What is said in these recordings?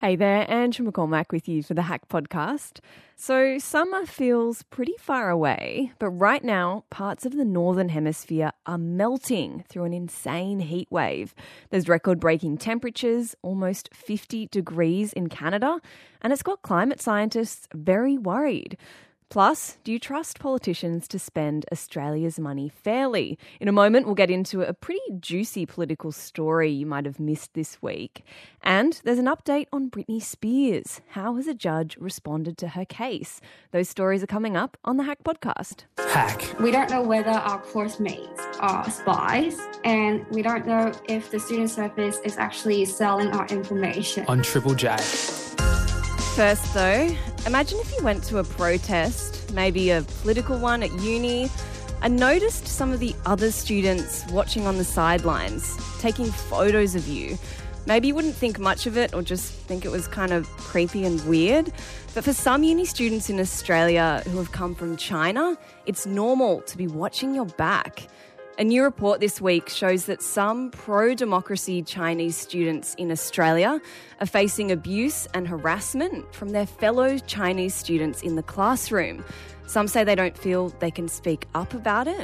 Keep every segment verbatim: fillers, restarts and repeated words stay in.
Hey there, Andrew McCormack with you for the Hack Podcast. So summer feels pretty far away, but right now parts of the Northern Hemisphere are melting through an insane heat wave. There's record-breaking temperatures, almost fifty degrees in Canada, and it's got climate scientists very worried. Plus, do you trust politicians to spend Australia's money fairly? In a moment, we'll get into a pretty juicy political story you might have missed this week. And there's an update on Britney Spears. How has a judge responded to her case? Those stories are coming up on the Hack Podcast. Hack. We don't know whether our course mates are spies, and we don't know if the student service is actually selling our information. On Triple J. First though, imagine if you went to a protest, maybe a political one at uni, and noticed some of the other students watching on the sidelines, taking photos of you. Maybe you wouldn't think much of it or just think it was kind of creepy and weird. But for some uni students in Australia who have come from China, it's normal to be watching your back. A new report this week shows that some pro-democracy Chinese students in Australia are facing abuse and harassment from their fellow Chinese students in the classroom. Some say they don't feel they can speak up about it.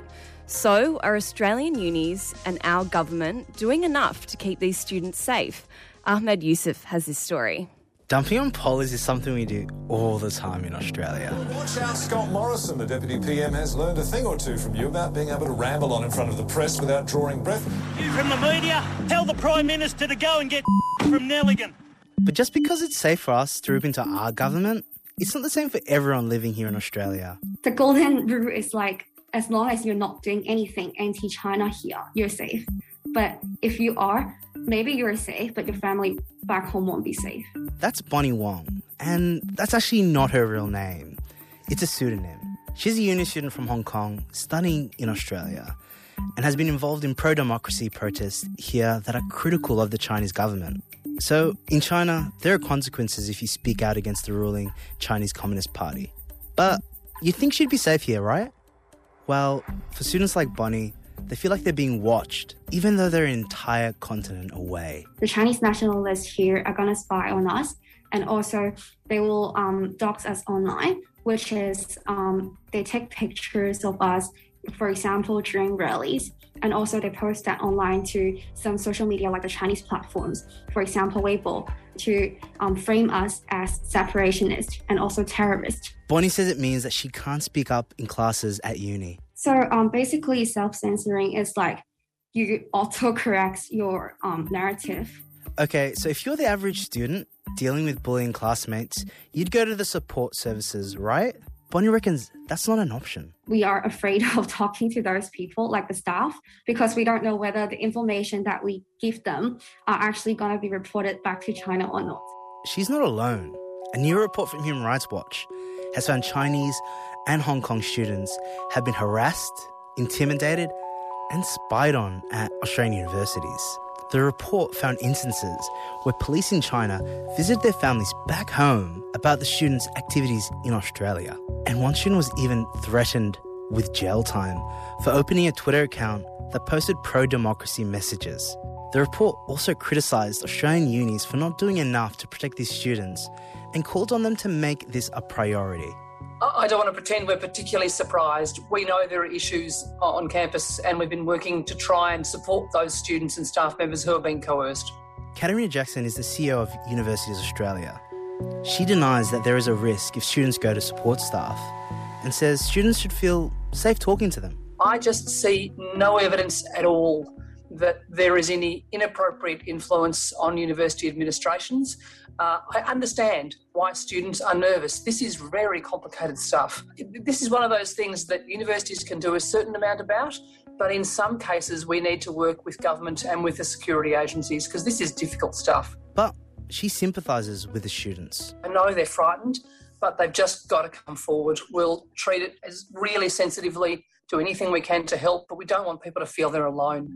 So are Australian unis and our government doing enough to keep these students safe? Ahmed Yusuf has this story. Dumping on polls is something we do all the time in Australia. Watch out, Scott Morrison, the Deputy P M, has learned a thing or two from you about being able to ramble on in front of the press without drawing breath. You from the media, tell the Prime Minister to go and get from Nelligan. But just because it's safe for us to rip into our government, it's not the same for everyone living here in Australia. The golden rule is like, as long as you're not doing anything anti-China here, you're safe. But if you are, maybe you're safe, but your family back home won't be safe. That's Bonnie Wong, and that's actually not her real name. It's a pseudonym. She's a uni student from Hong Kong studying in Australia and has been involved in pro-democracy protests here that are critical of the Chinese government. So, in China, there are consequences if you speak out against the ruling Chinese Communist Party. But you'd think she'd be safe here, right? Well, for students like Bonnie, they feel like they're being watched, even though they're an entire continent away. The Chinese nationalists here are going to spy on us, and also they will um, dox us online, which is um, they take pictures of us, for example, during rallies, and also they post that online to some social media like the Chinese platforms, for example, Weibo, to um, frame us as separationists and also terrorists. Bonnie says it means that she can't speak up in classes at uni. So um, basically, self-censoring is like you auto-correct your um, narrative. Okay, so if you're the average student dealing with bullying classmates, you'd go to the support services, right? Bonnie reckons that's not an option. We are afraid of talking to those people, like the staff, because we don't know whether the information that we give them are actually going to be reported back to China or not. She's not alone. A new report from Human Rights Watch has found Chinese and Hong Kong students have been harassed, intimidated, and spied on at Australian universities. The report found instances where police in China visited their families back home about the students' activities in Australia. And one student was even threatened with jail time for opening a Twitter account that posted pro-democracy messages. The report also criticised Australian unis for not doing enough to protect these students and called on them to make this a priority. I don't want to pretend we're particularly surprised. We know there are issues on campus and we've been working to try and support those students and staff members who have been coerced. Katarina Jackson is the C E O of Universities Australia. She denies that there is a risk if students go to support staff and says students should feel safe talking to them. I just see no evidence at all that there is any inappropriate influence on university administrations. Uh, I understand why students are nervous. This is very complicated stuff. This is one of those things that universities can do a certain amount about, but in some cases we need to work with government and with the security agencies because this is difficult stuff. But she sympathises with the students. I know they're frightened, but they've just got to come forward. We'll treat it as really sensitively, do anything we can to help, but we don't want people to feel they're alone.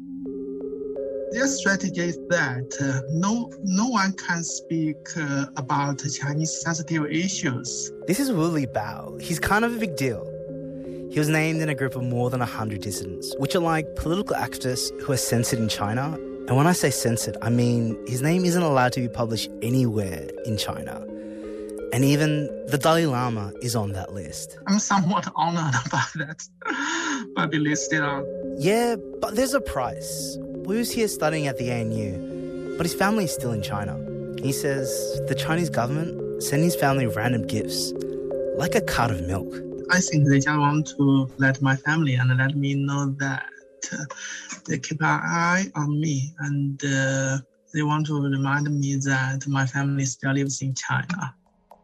Their strategy is that uh, no no one can speak uh, about Chinese sensitive issues. This is Wu Li Bao. He's kind of a big deal. He was named in a group of more than one hundred dissidents, which are like political activists who are censored in China And when I say censored, I mean his name isn't allowed to be published anywhere in China. And even the Dalai Lama is on that list. I'm somewhat honored about that, but be listed on. Yeah, but there's a price. Wu's here studying at the A N U, but his family is still in China. He says the Chinese government sent his family random gifts, like a cart of milk. I think they just want to let my family and let me know that uh, they keep an eye on me, and uh, they want to remind me that my family still lives in China.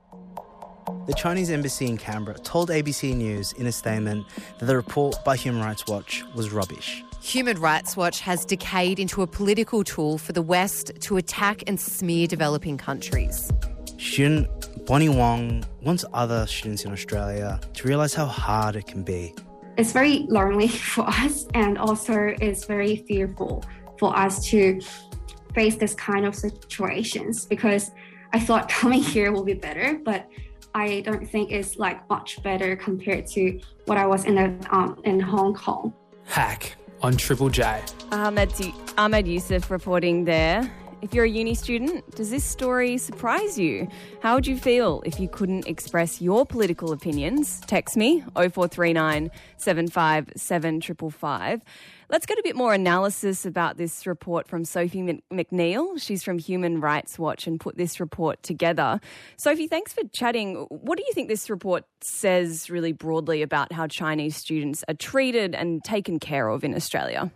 The Chinese embassy in Canberra told A B C News in a statement that the report by Human Rights Watch was rubbish. Human Rights Watch has decayed into a political tool for the West to attack and smear developing countries. Student Bonnie Wong wants other students in Australia to realise how hard it can be. It's very lonely for us, and also it's very fearful for us to face this kind of situations, because I thought coming here will be better, but I don't think it's like much better compared to what I was in the, um, in Hong Kong. Hack on Triple J. Ahmed, Ahmed Yusuf reporting there. If you're a uni student, does this story surprise you? How would you feel if you couldn't express your political opinions? Text me, oh four three nine, seven five seven, five five five. Let's get a bit more analysis about this report from Sophie McNeil. She's from Human Rights Watch and put this report together. Sophie, thanks for chatting. What do you think this report says really broadly about how Chinese students are treated and taken care of in Australia?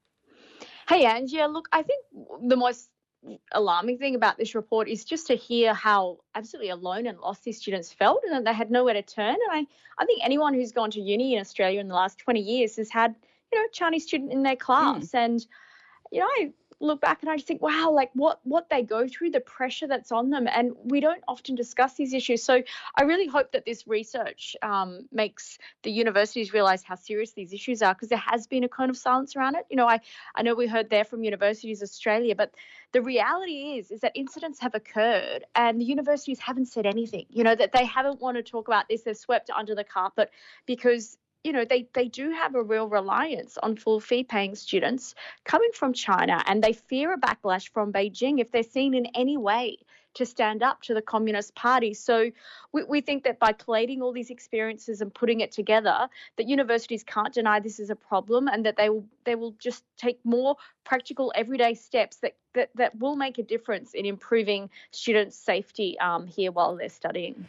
Hey, Ange. Yeah, look, I think the most alarming thing about this report is just to hear how absolutely alone and lost these students felt, and that they had nowhere to turn. And I, I think anyone who's gone to uni in Australia in the last twenty years has had, you know, a Chinese student in their class. Mm. And, you know, I look back and I just think, wow, like what what they go through, the pressure that's on them. And we don't often discuss these issues. So I really hope that this research um, makes the universities realise how serious these issues are, because there has been a kind of silence around it. You know, I, I know we heard there from Universities Australia, but the reality is, is that incidents have occurred and the universities haven't said anything, you know, that they haven't wanted to talk about this. They've swept it under the carpet because, you know, they, they do have a real reliance on full fee paying students coming from China, and they fear a backlash from Beijing if they're seen in any way to stand up to the Communist Party. So we, we think that by collating all these experiences and putting it together, that universities can't deny this is a problem, and that they will they will just take more practical everyday steps that that, that will make a difference in improving students' safety um, here while they're studying.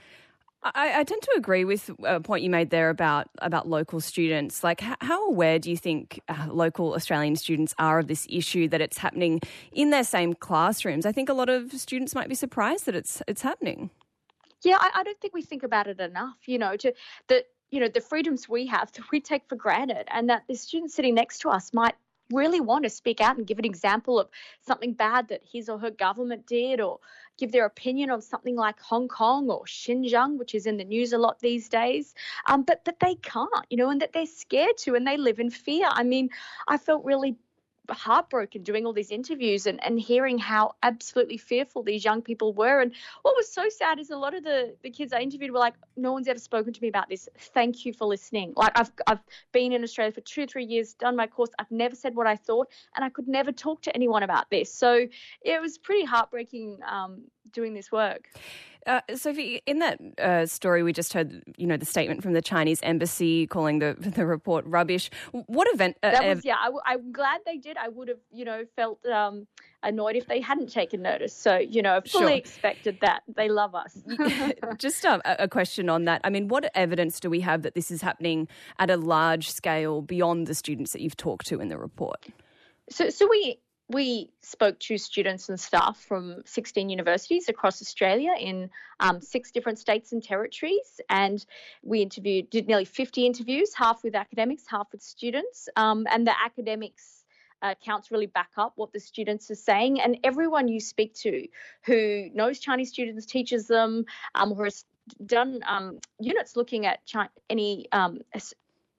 I, I tend to agree with a point you made there about, about local students. Like, how, how aware do you think uh, local Australian students are of this issue, that it's happening in their same classrooms? I think a lot of students might be surprised that it's it's happening. Yeah, I, I don't think we think about it enough, you know, to that, you know, the freedoms we have that we take for granted, and that the student sitting next to us might really want to speak out and give an example of something bad that his or her government did, or give their opinion on something like Hong Kong or Xinjiang, which is in the news a lot these days, um, but that they can't, you know, and that they're scared to, and they live in fear. I mean, I felt really heartbroken doing all these interviews and, and hearing how absolutely fearful these young people were. And what was so sad is a lot of the, the kids I interviewed were like, no one's ever spoken to me about this. Thank you for listening. Like I've I've been in Australia for two, three years, done my course. I've never said what I thought, and I could never talk to anyone about this. So it was pretty heartbreaking um, doing this work. Uh, Sophie, in that uh, story we just heard, you know, the statement from the Chinese embassy calling the the report rubbish. What event? Uh, that was, yeah, I, I'm glad they did. I would have, you know, felt um, annoyed if they hadn't taken notice. So, you know, fully sure. expected that. They love us. Just um, a question on that. I mean, what evidence do we have that this is happening at a large scale beyond the students that you've talked to in the report? So, so we... We spoke to students and staff from sixteen universities across Australia in um, six different states and territories, and we interviewed, did nearly fifty interviews, half with academics, half with students, um, and the academics uh, counts really back up what the students are saying. And everyone you speak to who knows Chinese students, teaches them, um, who has done um, units looking at Chi- any um,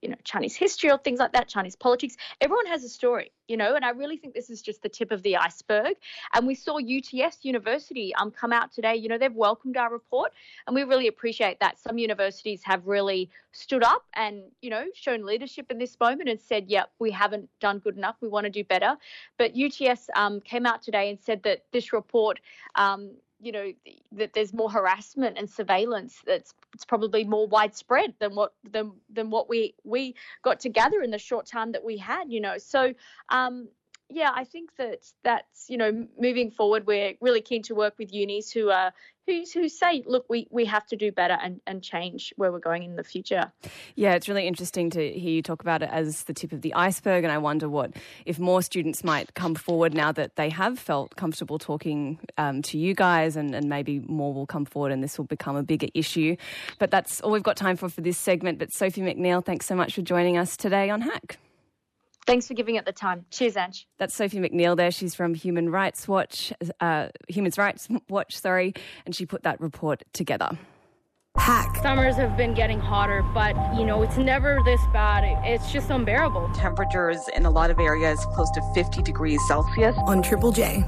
you know, Chinese history or things like that, Chinese politics. Everyone has a story, you know, and I really think this is just the tip of the iceberg. And we saw U T S University um come out today. You know, they've welcomed our report, and we really appreciate that. Some universities have really stood up and, you know, shown leadership in this moment and said, yep, we haven't done good enough. We want to do better. But U T S um, came out today and said that this report, um, you know, that there's more harassment and surveillance that's it's probably more widespread than what than than what we we got to gather in the short time that we had, you know. So um yeah, I think that that's, you know, moving forward, we're really keen to work with unis who are who, who say, look, we, we have to do better and, and change where we're going in the future. Yeah, it's really interesting to hear you talk about it as the tip of the iceberg, and I wonder what if more students might come forward now that they have felt comfortable talking um, to you guys, and, and maybe more will come forward and this will become a bigger issue. But that's all we've got time for for this segment. But Sophie McNeil, thanks so much for joining us today on Hack. Thanks for giving it the time. Cheers, Ange. That's Sophie McNeil there. She's from Human Rights Watch, uh, Human Rights Watch, sorry, and she put that report together. Hack. Summers have been getting hotter, but, you know, it's never this bad. It's just unbearable. Temperatures in a lot of areas close to fifty degrees Celsius. On Triple J.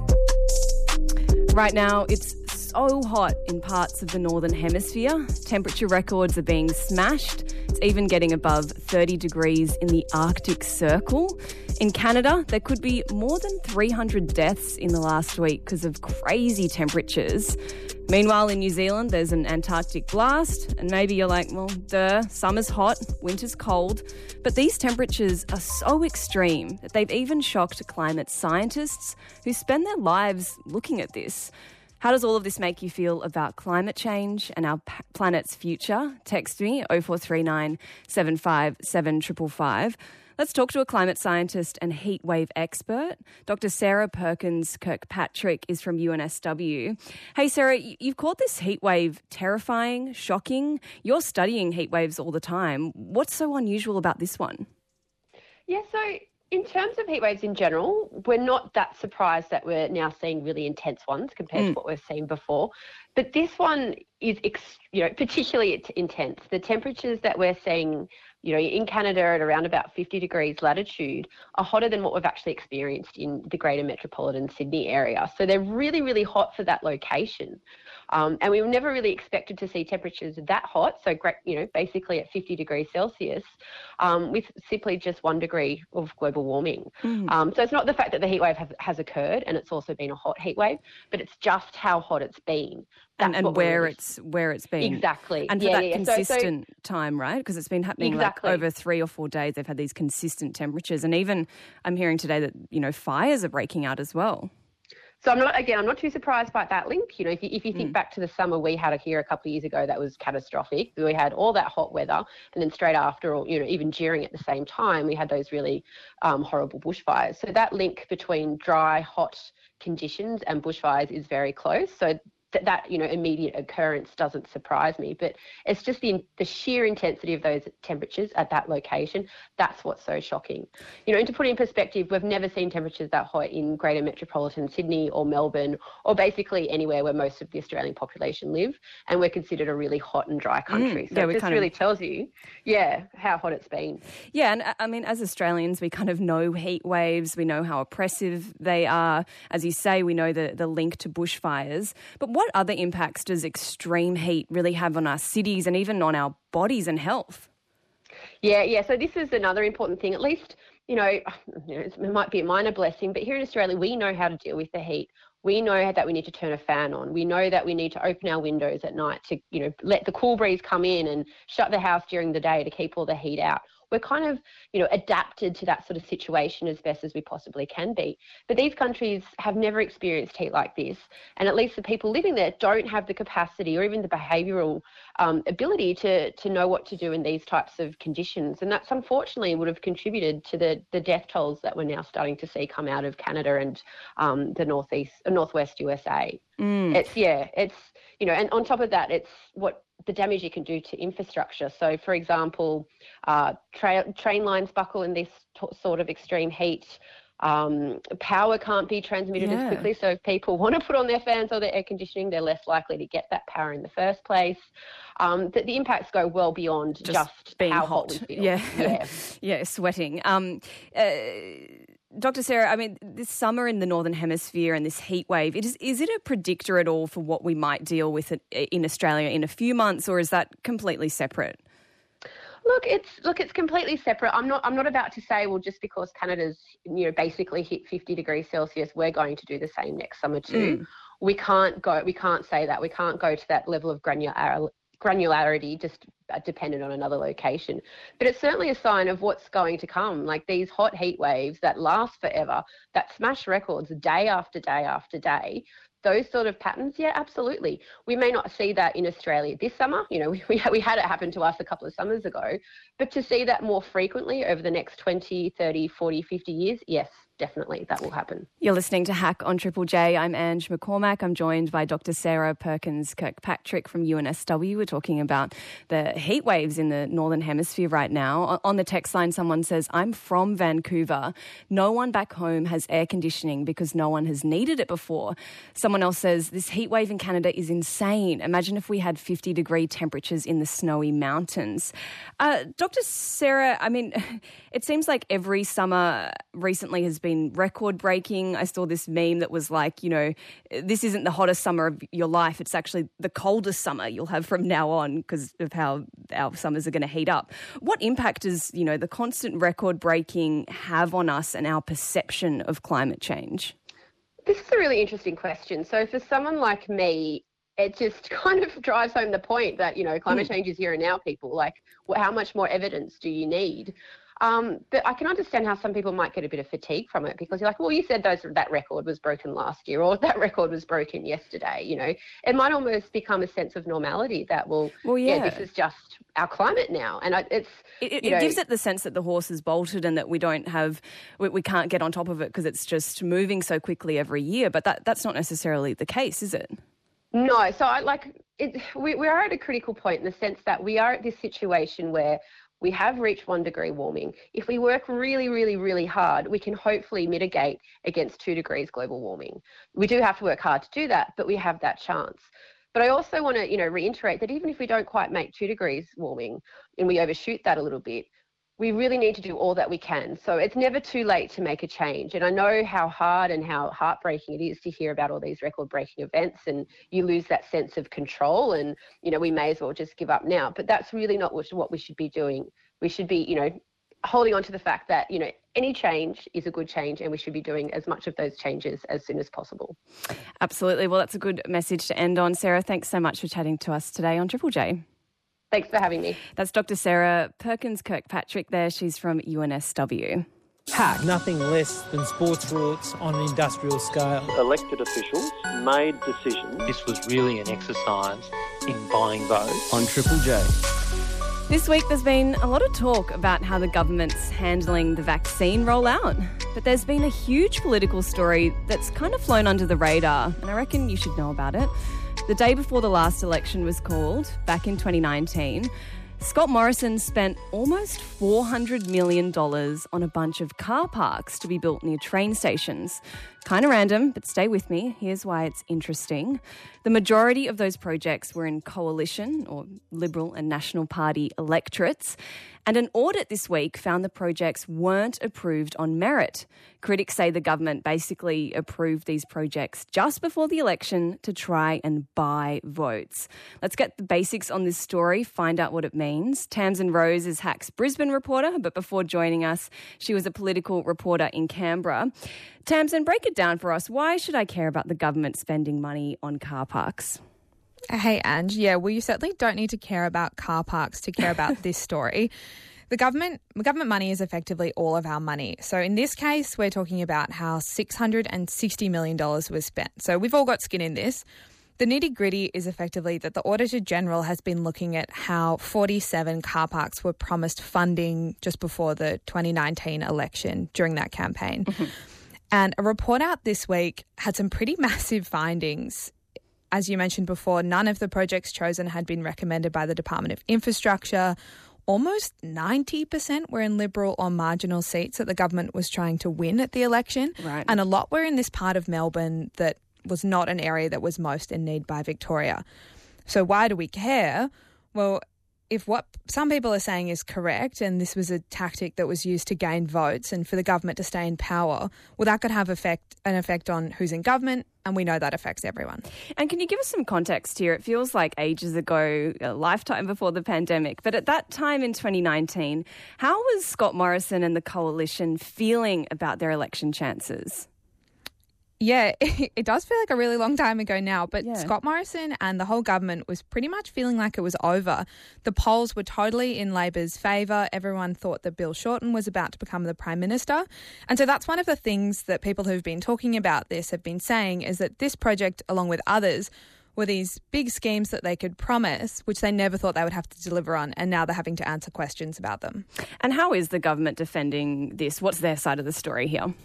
Right now, it's so hot in parts of the Northern Hemisphere. Temperature records are being smashed. It's even getting above thirty degrees in the Arctic Circle. In Canada, there could be more than three hundred deaths in the last week because of crazy temperatures. Meanwhile, in New Zealand, there's an Antarctic blast, and maybe you're like, well, duh, summer's hot, winter's cold. But these temperatures are so extreme that they've even shocked climate scientists who spend their lives looking at this. How does all of this make you feel about climate change and our p- planet's future? Text me, oh four three nine, seven five seven, five five five. Let's talk to a climate scientist and heatwave expert. Doctor Sarah Perkins Kirkpatrick is from U N S W. Hey, Sarah, you've called this heatwave terrifying, shocking. You're studying heatwaves all the time. What's so unusual about this one? Yeah, so in terms of heatwaves in general, we're not that surprised that we're now seeing really intense ones compared mm. to what we've seen before. But this one is, ex- you know, particularly intense. The temperatures that we're seeing, you know, in Canada at around about fifty degrees latitude are hotter than what we've actually experienced in the greater metropolitan Sydney area. So they're really, really hot for that location. Um, and we were never really expected to see temperatures that hot, so great, you know, basically at fifty degrees Celsius, um, with simply just one degree of global warming. Mm. Um, so it's not the fact that the heat wave has, has occurred, and it's also been a hot heat wave, but it's just how hot it's been. And, and where it's where it's been. Exactly. And for yeah, that yeah. consistent so, so, time, right? Because it's been happening exactly. like over three or four days. They've had these consistent temperatures. And even I'm hearing today that, you know, fires are breaking out as well. So I'm not, again, I'm not too surprised by that link. You know, if you, if you think mm. back to the summer we had here a couple of years ago, that was catastrophic. We had all that hot weather, and then straight after, or, you know, even during at the same time, we had those really um, horrible bushfires. So that link between dry, hot conditions and bushfires is very close. So that, that you know, immediate occurrence doesn't surprise me, but it's just the the sheer intensity of those temperatures at that location. That's what's so shocking. You know, and to put it in perspective, we've never seen temperatures that hot in greater metropolitan Sydney or Melbourne, or basically anywhere where most of the Australian population live, and we're considered a really hot and dry country. Mm, so yeah, it just really of... tells you, yeah, how hot it's been. Yeah, and I mean, as Australians, we kind of know heat waves, we know how oppressive they are. As you say, we know the, the link to bushfires. But what What other impacts does extreme heat really have on our cities and even on our bodies and health? Yeah, yeah. So this is another important thing. At least, you know, you know, it might be a minor blessing, but here in Australia, we know how to deal with the heat. We know that we need to turn a fan on. We know that we need to open our windows at night to, you know, let the cool breeze come in and shut the house during the day to keep all the heat out. We're kind of, you know, adapted to that sort of situation as best as we possibly can be. But these countries have never experienced heat like this. And at least the people living there don't have the capacity or even the behavioural um, ability to, to know what to do in these types of conditions. And that's unfortunately would have contributed to the, the death tolls that we're now starting to see come out of Canada and um, the northeast, uh, northwest U S A. Mm. It's, yeah, it's, you know, and on top of that, it's what the damage you can do to infrastructure. So, for example, uh, tra- train lines buckle in this t- sort of extreme heat. Um, power can't be transmitted Yeah. as quickly. So if people want to put on their fans or their air conditioning, they're less likely to get that power in the first place. Um, the, the impacts go well beyond just, just being how hot. hot we feel. Yeah. Yeah. yeah, sweating. Um, uh, Doctor Sarah, I mean, this summer in the Northern Hemisphere and this heat wave, it is, is it a predictor at all for what we might deal with in Australia in a few months, or is that completely separate? Look, it's look, it's completely separate. I'm not. I'm not about to say, well, just because Canada's, you know, basically hit fifty degrees Celsius, we're going to do the same next summer too. Mm. We can't go. We can't say that. We can't go to that level of granular granularity just dependent on another location. But it's certainly a sign of what's going to come. Like these hot heat waves that last forever, that smash records day after day after day. Those sort of patterns, yeah, absolutely. We may not see that in Australia this summer. You know, we, we, we had it happen to us a couple of summers ago. But to see that more frequently over the next twenty, thirty, forty, fifty years, yes, definitely that will happen. You're listening to Hack on Triple J. I'm Ange McCormack. I'm joined by Doctor Sarah Perkins-Kirkpatrick from U N S W. We're talking about the heat waves in the Northern Hemisphere right now. On the text line, someone says, I'm from Vancouver. No one back home has air conditioning because no one has needed it before. Someone else says, this heat wave in Canada is insane. Imagine if we had fifty degree temperatures in the snowy mountains. Uh, Doctor Sarah, I mean, it seems like every summer recently has been record-breaking. I saw this meme that was like, you know, this isn't the hottest summer of your life. It's actually the coldest summer you'll have from now on because of how our summers are going to heat up. What impact does, you know, the constant record-breaking have on us and our perception of climate change? This is a really interesting question. So for someone like me, it just kind of drives home the point that, you know, climate change is here and now, people. Like, well, how much more evidence do you need? Um, but I can understand how some people might get a bit of fatigue from it because you're like, well, you said those that record was broken last year or that record was broken yesterday. You know, it might almost become a sense of normality that, well, well yeah. yeah, this is just our climate now. And I, it's, it, it, you know, it gives it the sense that the horse is bolted and that we don't have, we, we can't get on top of it because it's just moving so quickly every year. But that that's not necessarily the case, is it? No. So I like it. We, we are at a critical point in the sense that we are at this situation where we have reached one degree warming. If we work really, really, really hard, we can hopefully mitigate against two degrees global warming. We do have to work hard to do that, but we have that chance. But I also want to, you know, reiterate that even if we don't quite make two degrees warming and we overshoot that a little bit, we really need to do all that we can. So it's never too late to make a change. And I know how hard and how heartbreaking it is to hear about all these record-breaking events and you lose that sense of control and, you know, we may as well just give up now. But that's really not what we should be doing. We should be, you know, holding on to the fact that, you know, any change is a good change and we should be doing as much of those changes as soon as possible. Absolutely. Well, that's a good message to end on. Sarah, thanks so much for chatting to us today on Triple J. Thanks for having me. That's Doctor Sarah Perkins-Kirkpatrick there. She's from U N S W. Hack, nothing less than sports rorts on an industrial scale. Elected officials made decisions. This was really an exercise in buying votes. On Triple J. This week there's been a lot of talk about how the government's handling the vaccine rollout. But there's been a huge political story that's kind of flown under the radar, and I reckon you should know about it. The day before the last election was called, back in twenty nineteen, Scott Morrison spent almost four hundred million dollars on a bunch of car parks to be built near train stations. Kind of random, but stay with me. Here's why it's interesting. The majority of those projects were in coalition or Liberal and National Party electorates, and an audit this week found the projects weren't approved on merit. Critics say the government basically approved these projects just before the election to try and buy votes. Let's get the basics on this story, find out what it means. Tamsin Rose is Hack's Brisbane reporter, but before joining us, she was a political reporter in Canberra. Tamsin, break it down for us. Why should I care about the government spending money on car parks? Hey, Ange. Yeah, well, you certainly don't need to care about car parks to care about this story. The government government money is effectively all of our money. So in this case, we're talking about how six hundred sixty million dollars was spent. So we've all got skin in this. The nitty-gritty is effectively that the Auditor General has been looking at how forty-seven car parks were promised funding just before the twenty nineteen election during that campaign. Mm-hmm. And a report out this week had some pretty massive findings. As you mentioned before, none of the projects chosen had been recommended by the Department of Infrastructure almost ninety percent were in Liberal or marginal seats that the government was trying to win at the election. Right. And a lot were in this part of Melbourne that was not an area that was most in need by Victoria. So why do we care? Well, if what some people are saying is correct and this was a tactic that was used to gain votes and for the government to stay in power, well, that could have effect an effect on who's in government, and we know that affects everyone. And can you give us some context here? It feels like ages ago, a lifetime before the pandemic, but at that time in twenty nineteen, how was Scott Morrison and the Coalition feeling about their election chances? Yeah, it does feel like a really long time ago now, but Yeah. Scott Morrison and the whole government was pretty much feeling like it was over. The polls were totally in Labor's favour. Everyone thought that Bill Shorten was about to become the Prime Minister. And so that's one of the things that people who've been talking about this have been saying, is that this project, along with others, were these big schemes that they could promise, which they never thought they would have to deliver on, and now they're having to answer questions about them. And how is the government defending this? What's their side of the story here?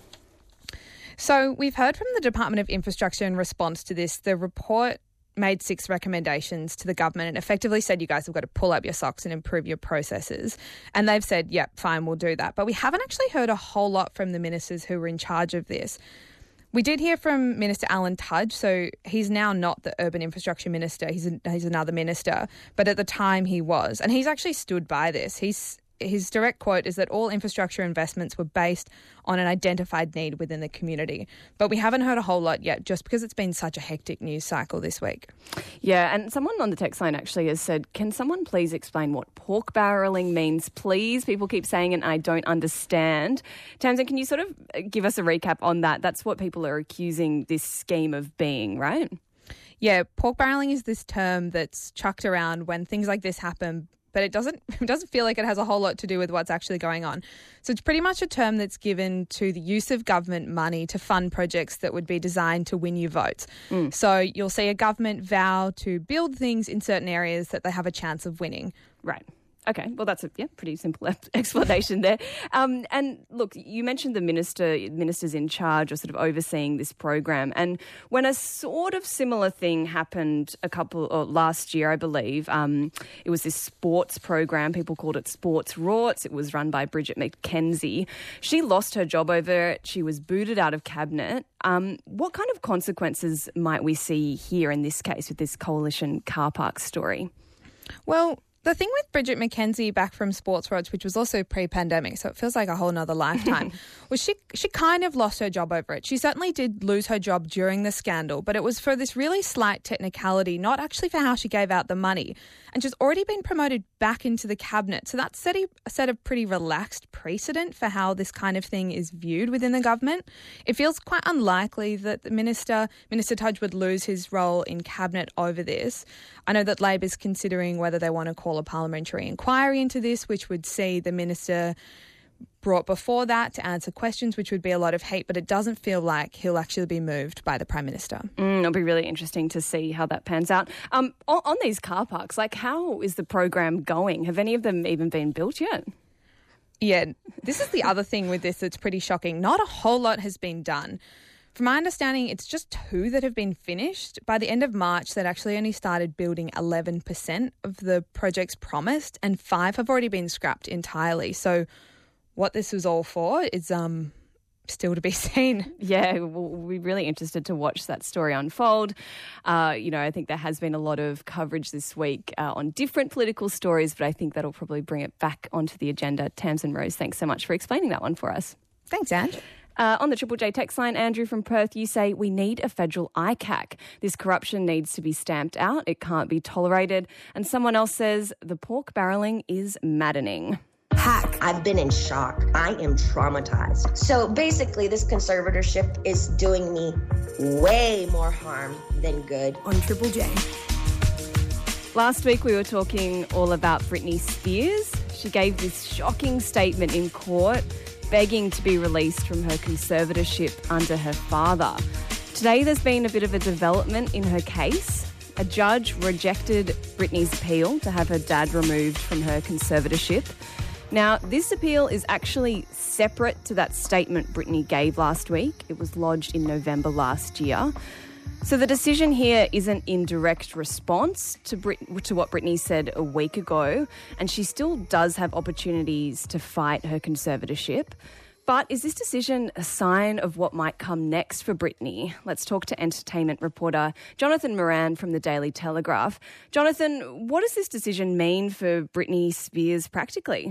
So we've heard from the Department of Infrastructure in response to this. The report made six recommendations to the government and effectively said you guys have got to pull up your socks and improve your processes. And they've said, yep, fine, we'll do that. But we haven't actually heard a whole lot from the ministers who were in charge of this. We did hear from Minister Alan Tudge, so he's now not the Urban Infrastructure Minister. He's, a, he's another minister, but at the time he was. And he's actually stood by this. He's His direct quote is that all infrastructure investments were based on an identified need within the community. But we haven't heard a whole lot yet, just because it's been such a hectic news cycle this week. Yeah, and someone on the text line actually has said, can someone please explain what pork barrelling means, please? People keep saying it and I don't understand. Tamsin, can you sort of give us a recap on that? That's what people are accusing this scheme of being, right? Yeah, pork barrelling is this term that's chucked around when things like this happen, but it doesn't it doesn't feel like it has a whole lot to do with what's actually going on. So it's pretty much a term that's given to the use of government money to fund projects that would be designed to win you votes. Mm. So you'll see a government vow to build things in certain areas that they have a chance of winning. Right. Okay, well, that's a yeah, pretty simple explanation there. Um, and look, you mentioned the minister, ministers in charge or sort of overseeing this program. And when a sort of similar thing happened a couple or last year, I believe, um, it was this sports program. People called it Sports Rorts. It was run by Bridget McKenzie. She lost her job over it. She was booted out of cabinet. Um, what kind of consequences might we see here in this case with this coalition car park story? Well, the thing with Bridget McKenzie back from Sports Rorts, which was also pre-pandemic, so it feels like a whole nother lifetime, was she she kind of lost her job over it. She certainly did lose her job during the scandal, but it was for this really slight technicality, not actually for how she gave out the money. And she's already been promoted back into the cabinet. So that's set a, set a pretty relaxed precedent for how this kind of thing is viewed within the government. It feels quite unlikely that the minister, Minister Tudge, would lose his role in cabinet over this. I know that Labor's considering whether they want to call a parliamentary inquiry into this, which would see the minister brought before that to answer questions, which would be a lot of heat, but it doesn't feel like he'll actually be moved by the Prime Minister. Mm, it'll be really interesting to see how that pans out. Um, on, on these car parks, like how is the program going? Have any of them even been built yet? Yeah, this is the other thing with this that's pretty shocking. Not a whole lot has been done. From my understanding, it's just two that have been finished. By the end of March, they'd actually only started building eleven percent of the projects promised, and five have already been scrapped entirely. So what this was all for is um, still to be seen. Yeah, we'll be really interested to watch that story unfold. Uh, you know, I think there has been a lot of coverage this week uh, on different political stories, but I think that'll probably bring it back onto the agenda. Tamsin Rose, thanks so much for explaining that one for us. Thanks, Ange. Uh, on the Triple J text line, Andrew from Perth, you say, we need a federal I C A C. This corruption needs to be stamped out. It can't be tolerated. And someone else says, the pork barrelling is maddening. Hack. I've been in shock. I am traumatized. So basically, this conservatorship is doing me way more harm than good. On Triple J. Last week, we were talking all about Britney Spears. She gave this shocking statement in court, begging to be released from her conservatorship under her father. Today, there's been a bit of a development in her case. A judge rejected Britney's appeal to have her dad removed from her conservatorship. Now, this appeal is actually separate to that statement Britney gave last week. It was lodged in November last year. So the decision here isn't in direct response to Brit- to what Britney said a week ago, and she still does have opportunities to fight her conservatorship. But is this decision a sign of what might come next for Britney? Let's talk to entertainment reporter Jonathan Moran from the Daily Telegraph. Jonathan, what does this decision mean for Britney Spears practically?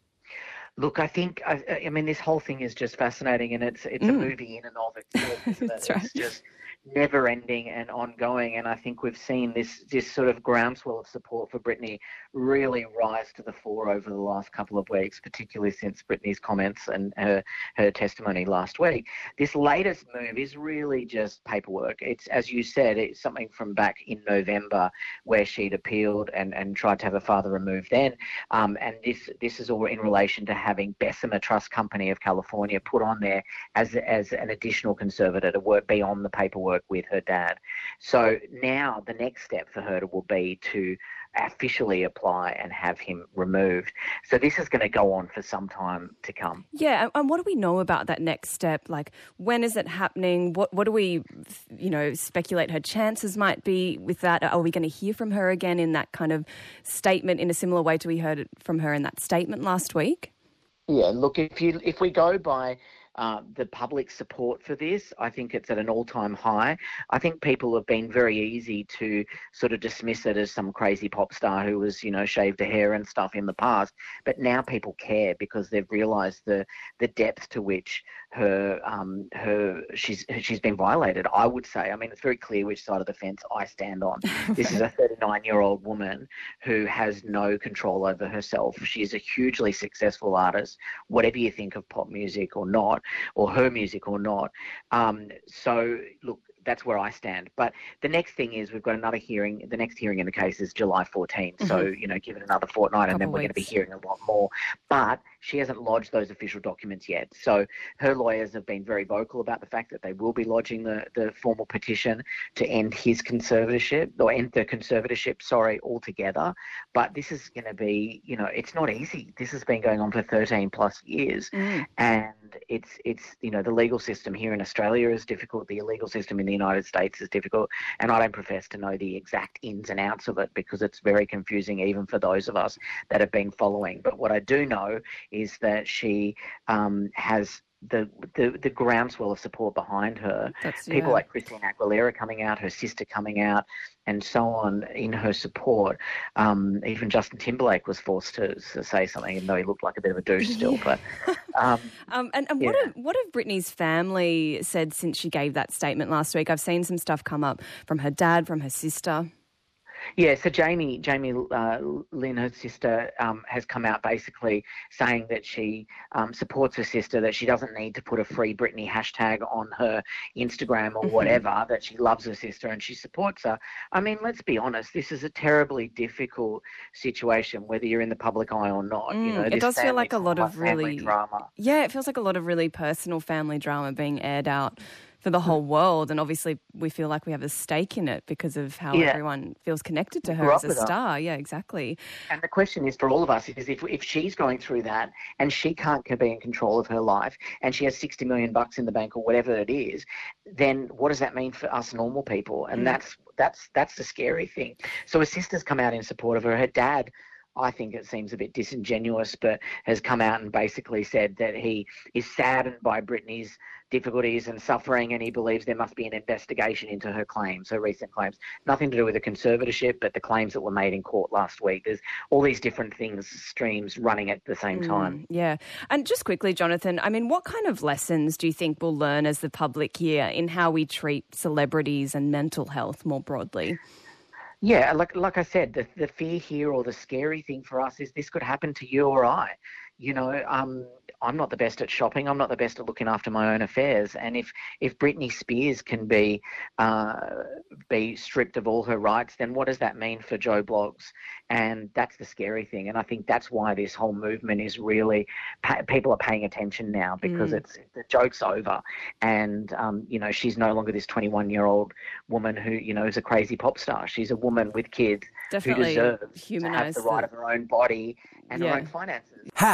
Look, I think, I, I mean, this whole thing is just fascinating, and it's it's mm. a movie in and of itself, isn't it? That's right. It's just never-ending and ongoing, and I think we've seen this this sort of groundswell of support for Britney really rise to the fore over the last couple of weeks, particularly since Britney's comments and her, her testimony last week. This latest move is really just paperwork. It's, as you said, it's something from back in November where she'd appealed and, and tried to have her father removed then, um, and this this is all in relation to having Bessemer Trust Company of California put on there as as an additional conservator to work beyond the paperwork with her dad. So now the next step for her will be to officially apply and have him removed. So this is going to go on for some time to come. Yeah, and what do we know about that next step? Like, when is it happening? What what do we, you know, speculate her chances might be with that? Are we going to hear from her again in that kind of statement in a similar way to we heard it from her in that statement last week? Yeah, look, if you if we go by Uh, the public support for this, I think it's at an all-time high. I think people have been very easy to sort of dismiss it as some crazy pop star who was, you know, shaved her hair and stuff in the past. But now people care because they've realised the the depth to which her um her she's she's been violated. I would say, I mean, it's very clear which side of the fence I stand on. This is a thirty-nine-year-old woman who has no control over herself. She's a hugely successful artist, whatever you think of pop music or not, or her music or not. Um, so, look, that's where I stand. But the next thing is we've got another hearing. The next hearing in the case is July fourteenth. Mm-hmm. So, you know, give it another fortnight and then we're going to be hearing a lot more. But she hasn't lodged those official documents yet. So her lawyers have been very vocal about the fact that they will be lodging the, the formal petition to end his conservatorship, or end the conservatorship, sorry, altogether. But this is going to be, you know, it's not easy. This has been going on for thirteen plus years. Mm. And it's, it's you know, the legal system here in Australia is difficult. The legal system in the United States is difficult. And I don't profess to know the exact ins and outs of it because it's very confusing even for those of us that have been following. But what I do know is that she um, has the, the the groundswell of support behind her. That's, People yeah. like Christina Aguilera coming out, her sister coming out, and so on in her support. Um, even Justin Timberlake was forced to, to say something, even though he looked like a bit of a douche still. But um, um, and, and yeah. what have, what have Britney's family said since she gave that statement last week? I've seen some stuff come up from her dad, from her sister. Yeah, so Jamie, Jamie uh, Lynn, her sister, um, has come out basically saying that she um, supports her sister, that she doesn't need to put a Free Britney hashtag on her Instagram or mm-hmm. whatever, that she loves her sister and she supports her. I mean, let's be honest, this is a terribly difficult situation, whether you're in the public eye or not. Mm, you know, it does feel like a lot of really drama. Yeah, it feels like a lot of really personal family drama being aired out for the whole world, and obviously we feel like we have a stake in it because of how yeah. everyone feels connected to her as a star. Her. Yeah, exactly. And the question is for all of us is if if she's going through that and she can't be in control of her life and she has sixty million bucks in the bank or whatever it is, then what does that mean for us normal people? And mm. that's that's that's the scary thing. So her sister's come out in support of her. Her dad, I think it seems a bit disingenuous, but has come out and basically said that he is saddened by Britney's difficulties and suffering, and he believes there must be an investigation into her claims, her recent claims. Nothing to do with the conservatorship, but the claims that were made in court last week. There's all these different things, streams running at the same time. Mm, yeah. And just quickly, Jonathan, I mean, what kind of lessons do you think we'll learn as the public here in how we treat celebrities and mental health more broadly? Yeah, like like I said, the, the fear here or the scary thing for us is this could happen to you or I. You know, um, I'm not the best at shopping. I'm not the best at looking after my own affairs. And if, if Britney Spears can be uh, be stripped of all her rights, then what does that mean for Joe Bloggs? And that's the scary thing. And I think that's why this whole movement is really pa- people are paying attention now because mm. it's the joke's over. And um, you know, she's no longer this twenty-one-year-old woman who you know is a crazy pop star. She's a woman with kids Definitely who deserves humanize to have the right the... of her own body and yeah. her own finances. Hack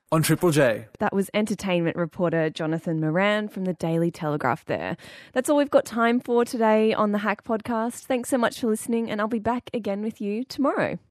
on Triple J. That was entertainment reporter Jonathan Moran from the Daily Telegraph there. That's all we've got time for today on the Hack Podcast. Thanks so much for listening, and I'll be back again with you tomorrow.